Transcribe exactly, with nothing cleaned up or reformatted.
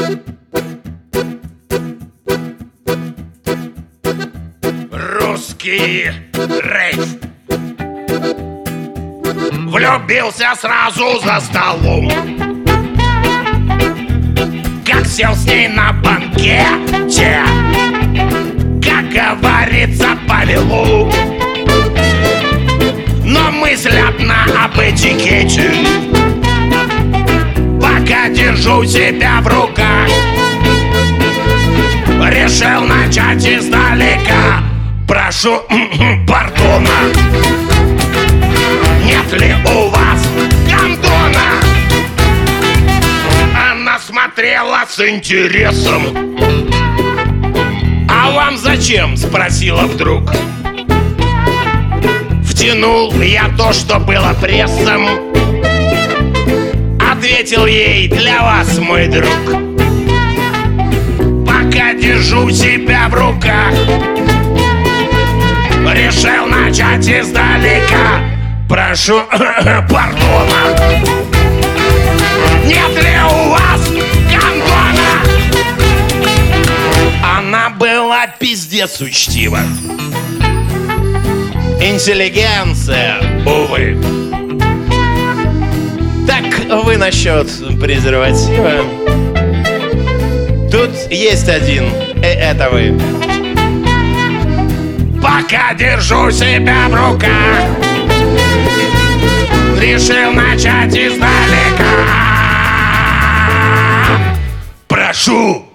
Русский рейв. Влюбился сразу за столом, как сел с ней на банкете, как говорится, повело. Но мысль одна об этикете, пока держу себя в руках, решил начать издалека. Прошу пардона, нет ли у вас гондона? Она смотрела с интересом. А вам зачем? Спросила вдруг. Втянул я то, что было прессом. Ответил ей: для вас, мой друг. Пока держу себя в руках, решил начать издалека. Прошу пардона, нет ли у вас гондона? Она была пиздец учтива. Интеллигенция, увы. Так вы насчет презерватива? Тут есть один, и это вы. Пока держу себя в руках, решил начать издалека. Прошу